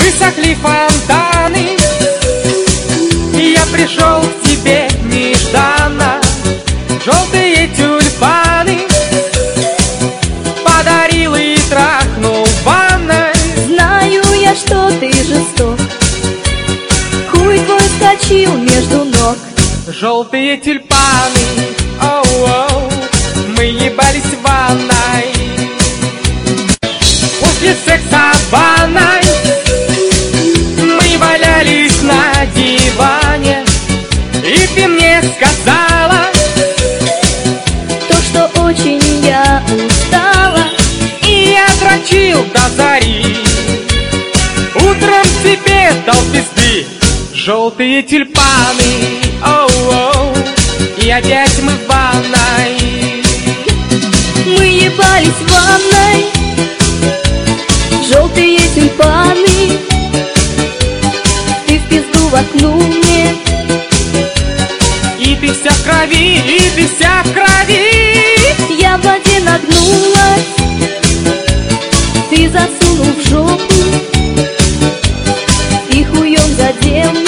высохли фонтаны, и я пришел к тебе нежданно. Желтые тюльпаны подарил и трахнул в ванной. Знаю я, что ты жесток, хуй твой скочил между ног. Желтые тюльпаны, оу-оу, мы ебались в ванной. После секса в ванной мы валялись на диване, и ты мне сказала то, что очень я устала, и я дрочил до зари. Утром тебе дал пизды. Желтые тюльпаны, оу-оу, и опять мы в ванной. мы ебались в ванной. Желтые тюльпаны, ты в пизду воткнул мне. И ты вся в крови, и ты вся в крови. Я в воде нагнулась, ты засунул в жопу и хуем задел.